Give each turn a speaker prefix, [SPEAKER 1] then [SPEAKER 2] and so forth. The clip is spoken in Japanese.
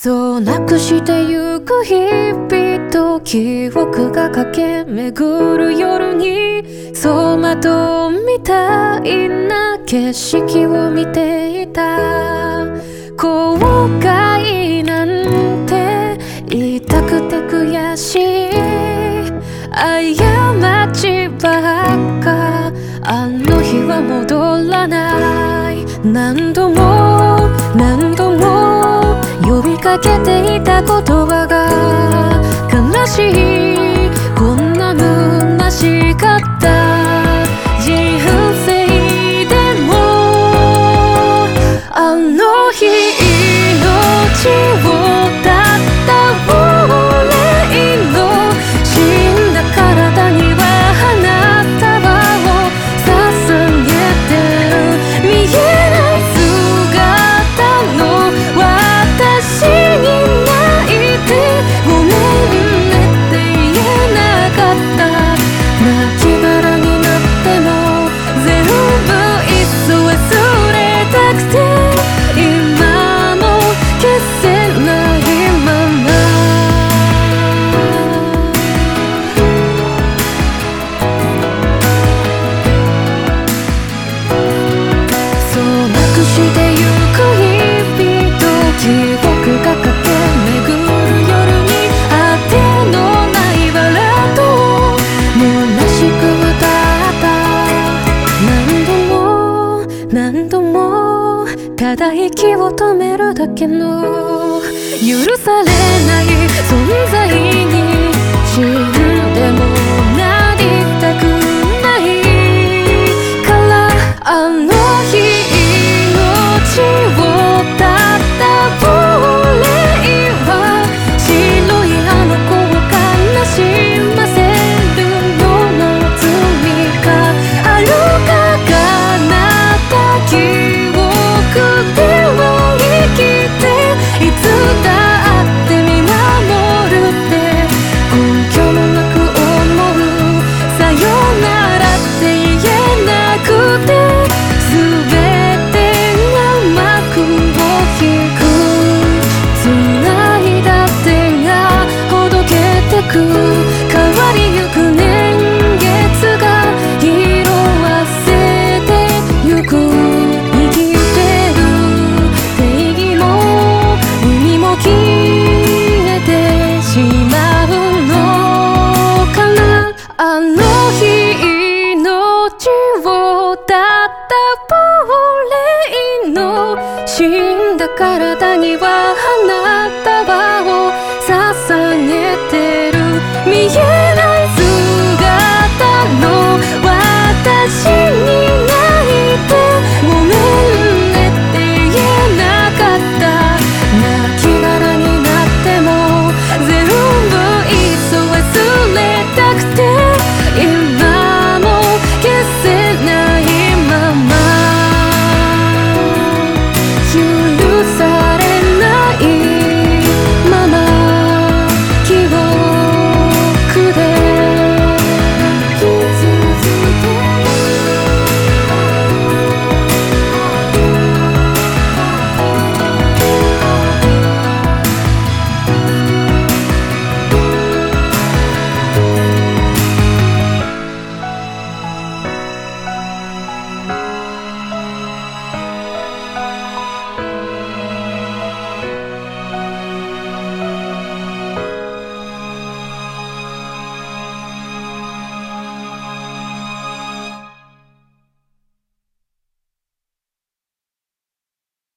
[SPEAKER 1] そうなくしてゆく日々と記憶が駆け巡る夜に走馬灯みたいな景色を見ていた。後悔なんて言いたくて悔しい過ちばっか。あの日は戻らない。何度も何度も呼びかけていた言葉が悲しい。こんな虚しかった人生でもあの日命を絶った俺の死んだ体には花束を捧げてる。見えない姿の私に泣いてごめんねって言えなかった。泣き殻になっても全部いっそ忘れたくて今も消せないまま。そうなくしてゆく日々と記憶が駆け巡る夜にあてのないバラードを虚しく歌った。何度も何度もただ息を止めるだけの許されない存在に死んでも